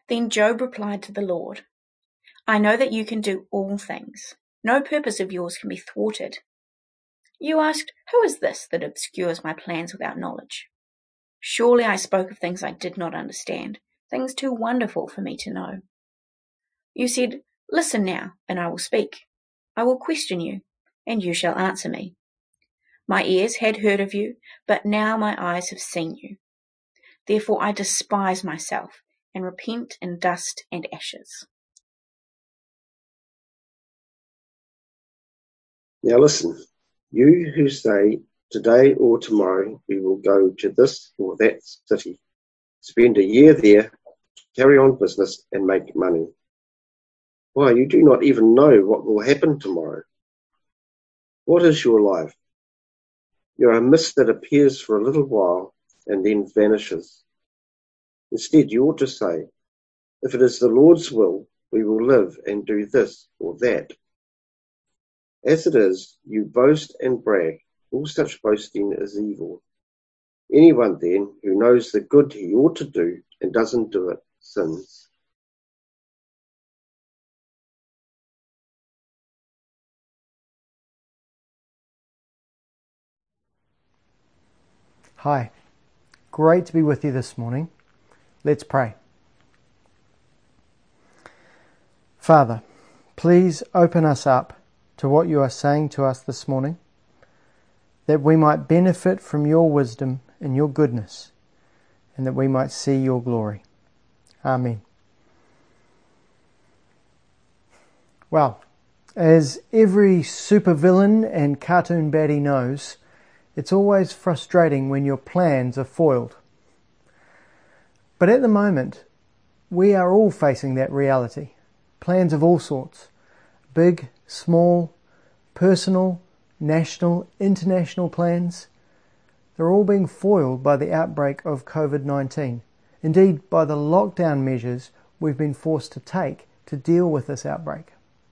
Then Job replied to the Lord, I know that you can do all things. No purpose of yours can be thwarted. You asked, who is this that obscures my plans without knowledge? Surely I spoke of things I did not understand, things too wonderful for me to know. You said, listen now, and I will speak. I will question you, and you shall answer me. My ears had heard of you, but now my eyes have seen you. Therefore I despise myself and repent in dust and ashes. Now listen, you who say, today or tomorrow we will go to this or that city, spend a year there, carry on business and make money. Why, you do not even know what will happen tomorrow. What is your life? You are a mist that appears for a little while and then vanishes. Instead, you ought to say, if it is the Lord's will, we will live and do this or that. As it is, you boast and brag. All such boasting is evil. Anyone then who knows the good he ought to do and doesn't do it sins. Hi, great to be with you this morning. Let's pray. Father, please open us up to what you are saying to us this morning, that we might benefit from your wisdom and your goodness, and that we might see your glory. Amen. Well, as every supervillain and cartoon baddie knows, it's always frustrating when your plans are foiled. But at the moment, we are all facing that reality. Plans of all sorts. Big, small, personal, national, international plans. They're all being foiled by the outbreak of COVID-19. Indeed, by the lockdown measures we've been forced to take to deal with this outbreak.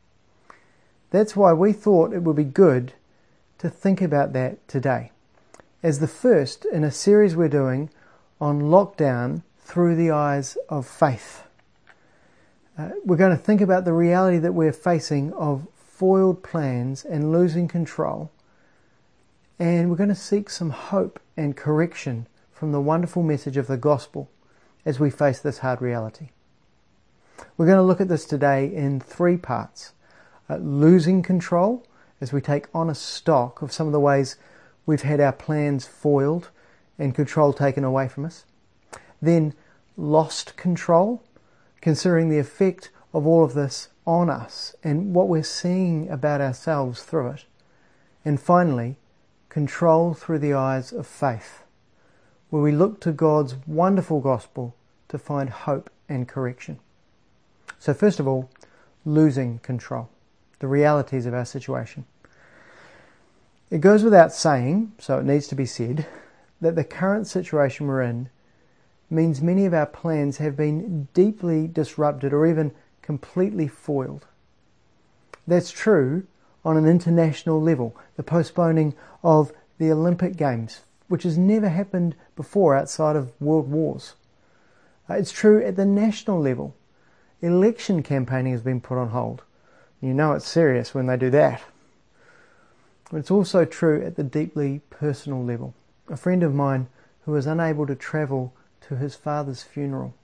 That's why we thought it would be good to think about that today, as the first in a series we're doing on lockdown through the eyes of faith. We're going to think about the reality that we're facing of foiled plans and losing control, and we're going to seek some hope and correction from the wonderful message of the gospel as we face this hard reality. We're going to look at this today in three parts. Losing control, as we take honest stock of some of the ways we've had our plans foiled and control taken away from us. Then lost control, considering the effect of all of this on us and what we're seeing about ourselves through it. And finally, control through the eyes of faith, where we look to God's wonderful gospel to find hope and correction. So first of all, losing control, the realities of our situation. It goes without saying, so it needs to be said, that the current situation we're in means many of our plans have been deeply disrupted or even completely foiled. That's true on an international level, the postponing of the Olympic Games, which has never happened before outside of world wars. It's true at the national level. Election campaigning has been put on hold. You know it's serious when they do that. But it's also true at the deeply personal level. A friend of mine who was unable to travel to his father's funeral.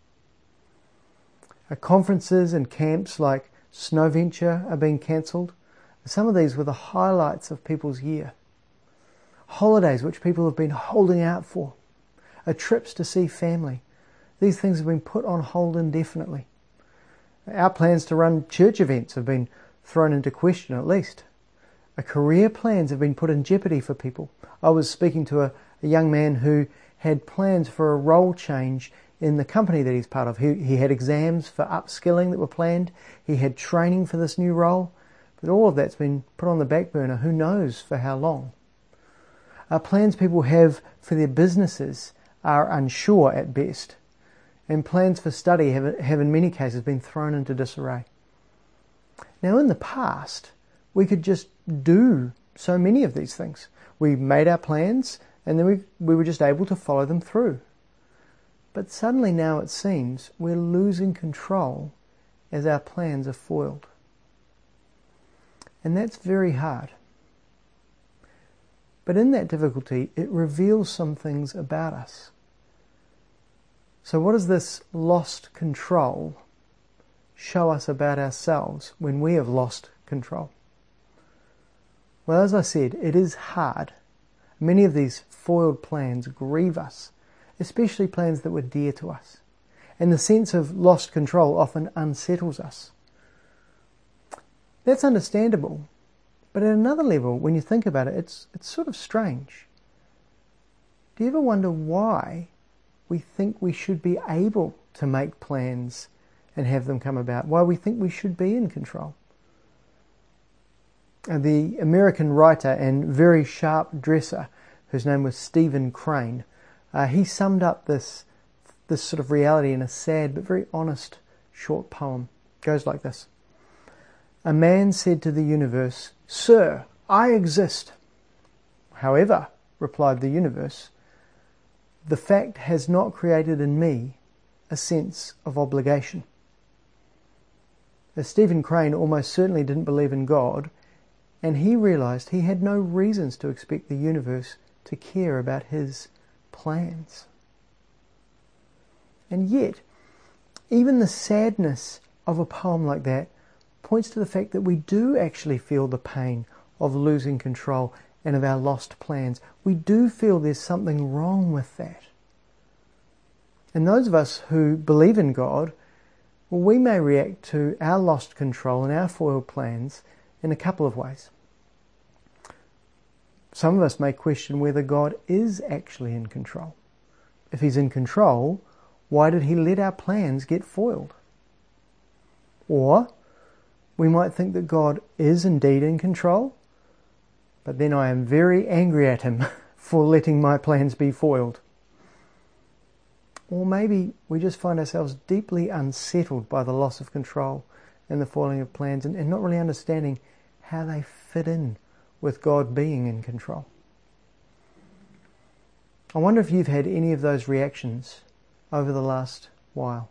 Conferences and camps like Snowventure are being cancelled. Some of these were the highlights of people's year. Holidays which people have been holding out for. Trips to see family. These things have been put on hold indefinitely. Our plans to run church events have been thrown into question at least. Career plans have been put in jeopardy for people. I was speaking to a young man who had plans for a role change in the company that he's part of. He had exams for upskilling that were planned. He had training for this new role. But all of that's been put on the back burner. Who knows for how long? Plans people have for their businesses are unsure at best. And plans for study have in many cases been thrown into disarray. Now in the past, we could just do so many of these things. We made our plans and then we were just able to follow them through. But suddenly now it seems we're losing control as our plans are foiled. And that's very hard. But in that difficulty, it reveals some things about us. So what does this lost control show us about ourselves when we have lost control? Well, as I said, it is hard. Many of these foiled plans grieve us, especially plans that were dear to us. And the sense of lost control often unsettles us. That's understandable. But at another level, when you think about it, it's sort of strange. Do you ever wonder why we think we should be able to make plans and have them come about? Why we think we should be in control? The American writer and very sharp dresser, whose name was Stephen Crane, he summed up this sort of reality in a sad but very honest short poem. It goes like this. A man said to the universe, "Sir, I exist." "However," replied the universe, "the fact has not created in me a sense of obligation." As Stephen Crane almost certainly didn't believe in God, and he realized he had no reasons to expect the universe to care about his plans. And yet, even the sadness of a poem like that points to the fact that we do actually feel the pain of losing control and of our lost plans. We do feel there's something wrong with that. And those of us who believe in God, well, we may react to our lost control and our foiled plans in a couple of ways. Some of us may question whether God is actually in control. If he's in control, why did he let our plans get foiled? Or we might think that God is indeed in control, but then I am very angry at him for letting my plans be foiled. Or maybe we just find ourselves deeply unsettled by the loss of control and the foiling of plans and not really understanding how they fit in with God being in control. I wonder if you've had any of those reactions over the last while.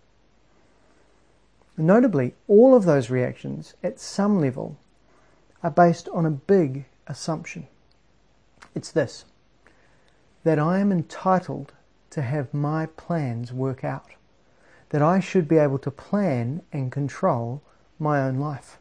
Notably, all of those reactions, at some level, are based on a big assumption. It's this: that I am entitled to have my plans work out, that I should be able to plan and control my own life.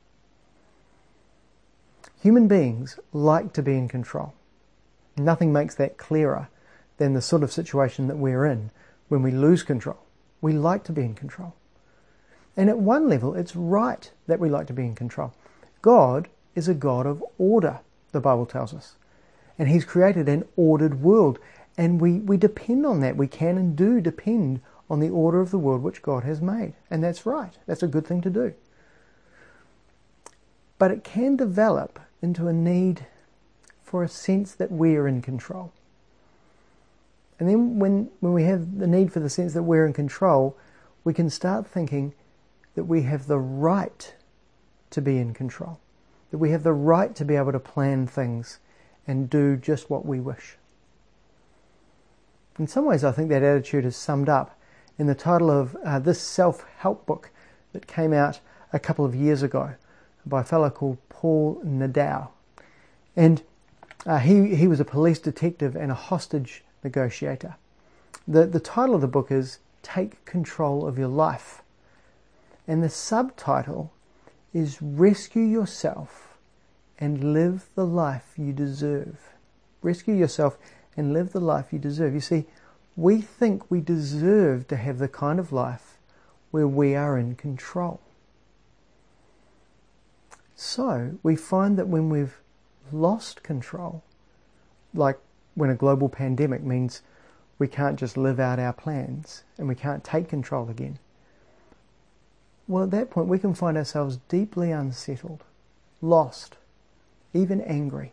Human beings like to be in control. Nothing makes that clearer than the sort of situation that we're in when we lose control. We like to be in control. And at one level, it's right that we like to be in control. God is a God of order, the Bible tells us. And he's created an ordered world. And we depend on that. We can and do depend on the order of the world which God has made. And that's right. That's a good thing to do. But it can develop into a need for a sense that we're in control. And then when we have the need for the sense that we're in control, we can start thinking that we have the right to be in control, that we have the right to be able to plan things and do just what we wish. In some ways, I think that attitude is summed up in the title of this self-help book that came out a couple of years ago by a fellow called Paul Nadau. And he was a police detective and a hostage negotiator. The title of the book is Take Control of Your Life. And the subtitle is Rescue Yourself and Live the Life You Deserve. Rescue yourself and live the life you deserve. You see, we think we deserve to have the kind of life where we are in control. So we find that when we've lost control, like when a global pandemic means we can't just live out our plans and we can't take control again, well, at that point we can find ourselves deeply unsettled, lost, even angry.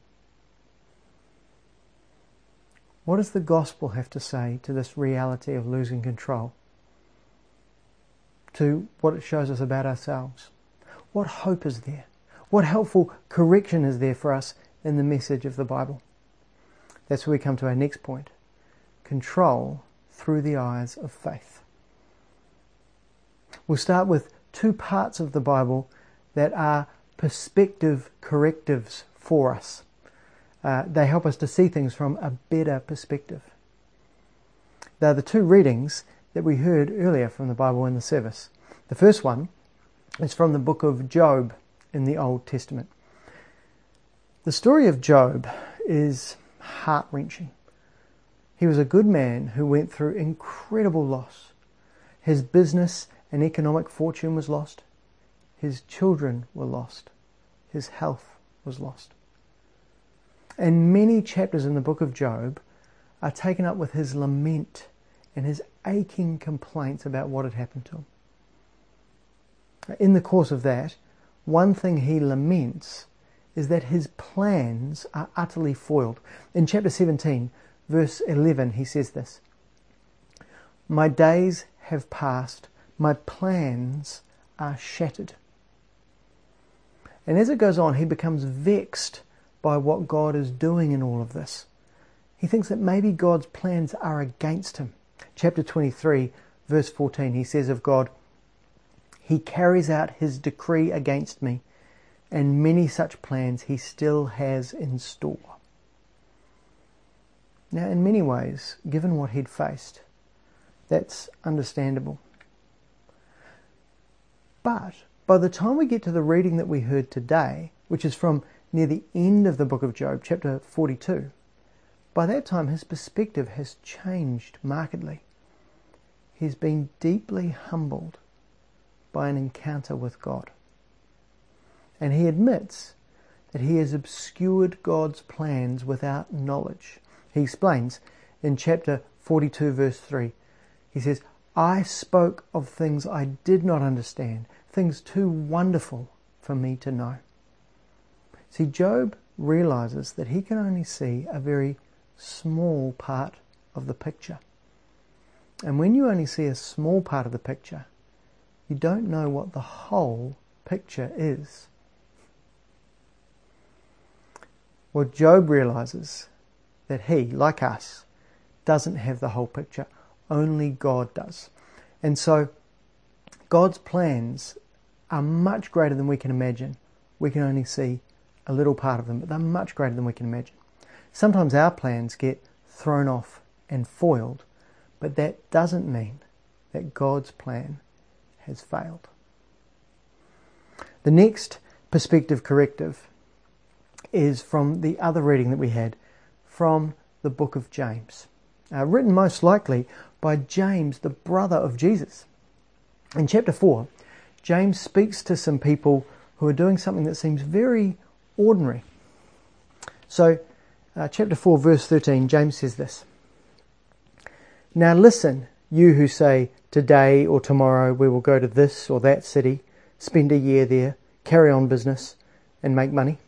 What does the gospel have to say to this reality of losing control? To what it shows us about ourselves? What hope is there? What helpful correction is there for us in the message of the Bible? That's where we come to our next point. Control through the eyes of faith. We'll start with two parts of the Bible that are perspective correctives for us. They help us to see things from a better perspective. They're the two readings that we heard earlier from the Bible in the service. The first one is from the book of Job in the Old Testament. The story of Job is heart-wrenching. He was a good man who went through incredible loss. His business and economic fortune was lost. His children were lost. His health was lost. And many chapters in the book of Job are taken up with his lament and his aching complaints about what had happened to him. In the course of that, one thing he laments is that his plans are utterly foiled. In chapter 17, verse 11, he says this: "My days have passed, my plans are shattered." And as it goes on, he becomes vexed by what God is doing in all of this. He thinks that maybe God's plans are against him. Chapter 23, verse 14, he says of God, "He carries out his decree against me, and many such plans he still has in store." Now, in many ways, given what he'd faced, that's understandable. But by the time we get to the reading that we heard today, which is from near the end of the book of Job, chapter 42, by that time his perspective has changed markedly. He's been deeply humbled by an encounter with God. And he admits that he has obscured God's plans without knowledge. He explains in chapter 42, verse 3, he says, "I spoke of things I did not understand, things too wonderful for me to know." See, Job realizes that he can only see a very small part of the picture. And when you only see a small part of the picture, you don't know what the whole picture is. Well, Job realizes that he, like us, doesn't have the whole picture. Only God does. And so God's plans are much greater than we can imagine. We can only see a little part of them, but they're much greater than we can imagine. Sometimes our plans get thrown off and foiled, but that doesn't mean that God's plan has failed. The next perspective corrective is from the other reading that we had from the book of James, written most likely by James, the brother of Jesus. In chapter 4, James speaks to some people who are doing something that seems very ordinary. So, chapter 4, verse 13, James says this: "Now listen, you who say, 'Today or tomorrow we will go to this or that city, spend a year there, carry on business, and make money.'"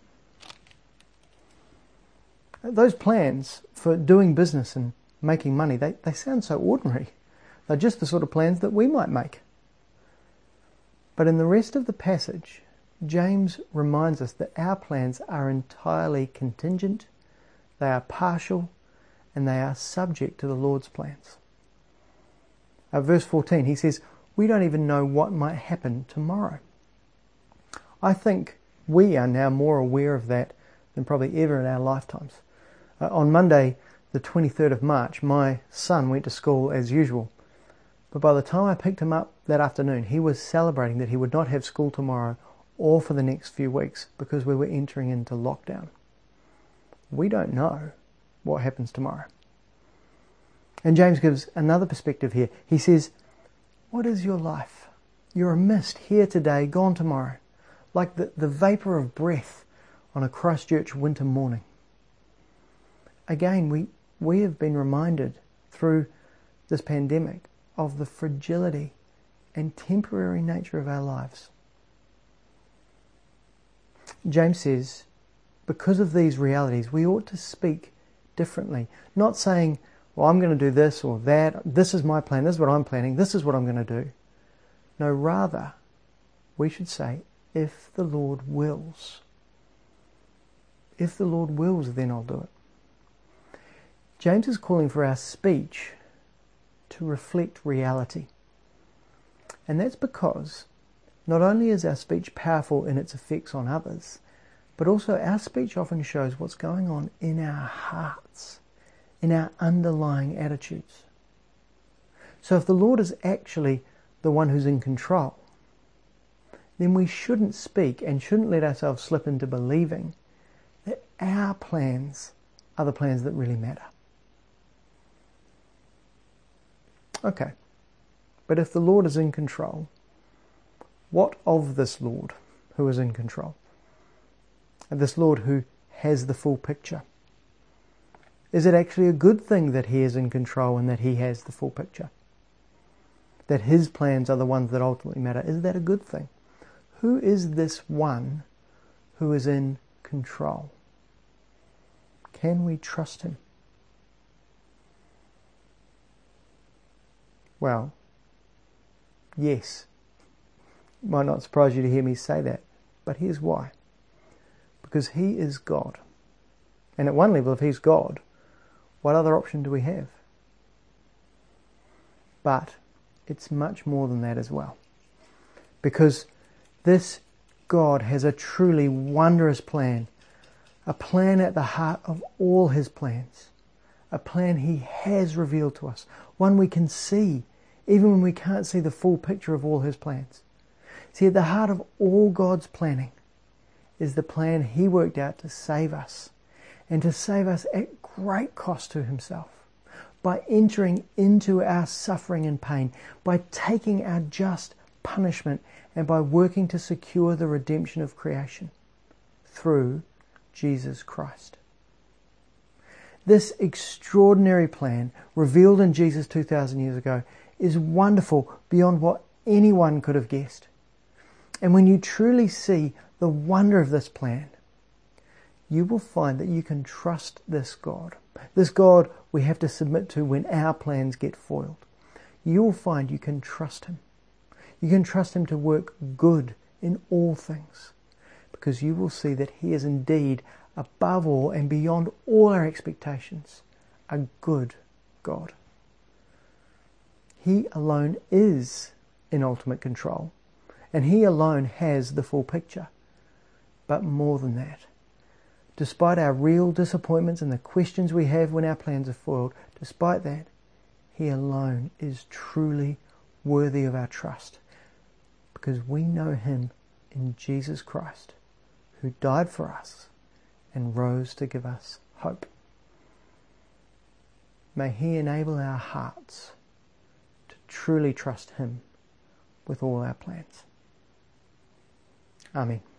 Those plans for doing business and making money, they sound so ordinary. They're just the sort of plans that we might make. But in the rest of the passage, James reminds us that our plans are entirely contingent, they are partial, and they are subject to the Lord's plans. Verse 14, he says, we don't even know what might happen tomorrow. I think we are now more aware of that than probably ever in our lifetimes. On Monday, the 23rd of March, my son went to school as usual. But by the time I picked him up that afternoon, he was celebrating that he would not have school tomorrow or for the next few weeks because we were entering into lockdown. We don't know what happens tomorrow. And James gives another perspective here. He says, what is your life? You're a mist, here today, gone tomorrow, like the vapour of breath on a Christchurch winter morning. Again, we have been reminded through this pandemic of the fragility and temporary nature of our lives. James says, because of these realities, we ought to speak differently. Not saying, well, I'm going to do this or that. This is my plan. This is what I'm planning. This is what I'm going to do. No, rather, we should say, if the Lord wills. If the Lord wills, then I'll do it. James is calling for our speech to reflect reality. And that's because not only is our speech powerful in its effects on others, but also our speech often shows what's going on in our hearts, in our underlying attitudes. So if the Lord is actually the one who's in control, then we shouldn't speak and shouldn't let ourselves slip into believing that our plans are the plans that really matter. Okay, but if the Lord is in control, what of this Lord who is in control? And this Lord who has the full picture? Is it actually a good thing that he is in control and that he has the full picture? That his plans are the ones that ultimately matter? Is that a good thing? Who is this one who is in control? Can we trust him? Well, yes. It might not surprise you to hear me say that, but here's why. Because he is God. And at one level, if he's God, what other option do we have? But it's much more than that as well. Because this God has a truly wondrous plan, a plan at the heart of all his plans, a plan he has revealed to us, one we can see, even when we can't see the full picture of all his plans. See, at the heart of all God's planning is the plan he worked out to save us, and to save us at great cost to himself, by entering into our suffering and pain, by taking our just punishment, and by working to secure the redemption of creation through Jesus Christ. This extraordinary plan, revealed in Jesus 2,000 years ago, is wonderful beyond what anyone could have guessed. And when you truly see the wonder of this plan, you will find that you can trust this God we have to submit to when our plans get foiled. You will find you can trust him. You can trust him to work good in all things, because you will see that he is indeed, above all and beyond all our expectations, a good God. He alone is in ultimate control, and he alone has the full picture. But more than that, despite our real disappointments and the questions we have when our plans are foiled, despite that, he alone is truly worthy of our trust, because we know him in Jesus Christ, who died for us and rose to give us hope. May he enable our hearts to truly trust him with all our plans. Amen.